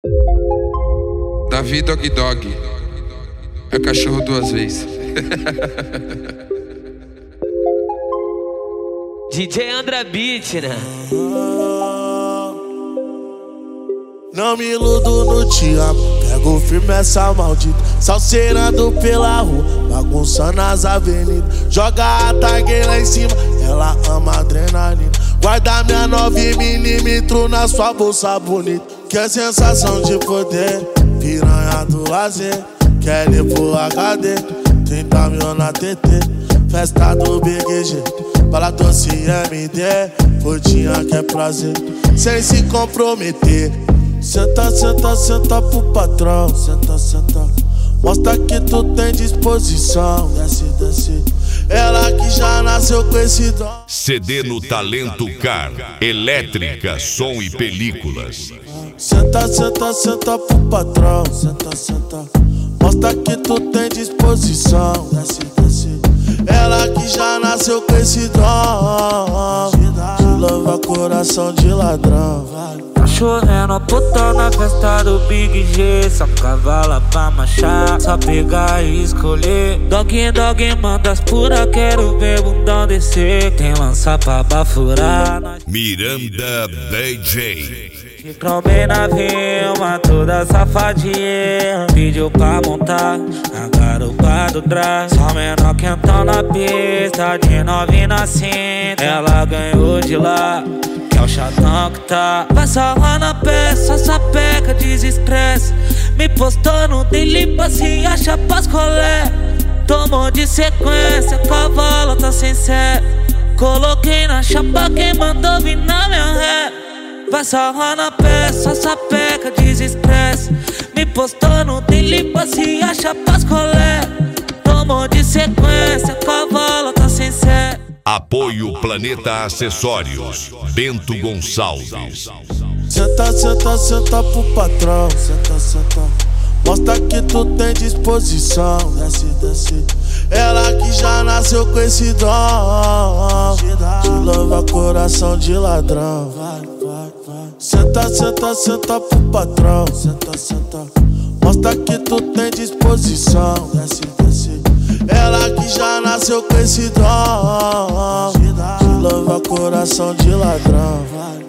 Davi Dog Dog é cachorro duas vezes. DJ Andra Beat, né? Não me iludo no te amo, pego firme essa maldita, salseirando pela rua, bagunçando as avenidas. Joga a tag lá em cima, ela ama adrenalina. Guarda minha 9mm na sua bolsa bonita. Que é sensação de poder, piranha do lazer. Quer ir pro HD, 30 mil na TT. Festa do BGG, bala doce MD. Curtinha que é prazer, sem se comprometer. Senta, senta, senta pro patrão. Senta, senta, mostra que tu tem disposição. Desce, desce, ela que já nasceu com esse dom. CD no Talento Car, elétrica, som e películas. Senta, senta, senta pro patrão. Senta, senta, mostra que tu tem disposição. Desce, desce, ela que já nasceu com esse dom. De louva coração de ladrão. Tá chovendo puta na festa do Big G. Só cavala pra marchar, só pegar e escolher. Dog, dog, manda as pura, quero ver bundão descer. Tem lança pra bafurar. Miranda DJ. Trombei na Vilma, toda safadinha. Pediu pra montar a garupa do drive. Só menor quentão na pista, de novinha na cinta. Ela ganhou de lá, que é o chatão que tá. Vai salvar na peça, sapeca, desestresse. Me postou no daily, se acha pras colé. Tomou de sequência, cavalo tá sem sé. Coloquei na chapa, quem mandou vir na minha ré. Vai salvar na peça, sapeca, desestresse. Me postou no daily, se acha pras colé. Tomou de sequência, cavalo tá sem sé. Apoio Planeta Acessórios, Bento Gonçalves. Senta, senta, senta pro patrão. Senta, senta, mostra que tu tem disposição. Desce, desce, ela que já nasceu com esse dom. De louva coração de ladrão. Vai, vai, vai. Senta, senta, senta pro patrão. Senta, senta, mostra que tu tem disposição. Desce, desce, ela que já nasceu com esse dom. De louva coração de ladrão. Vai.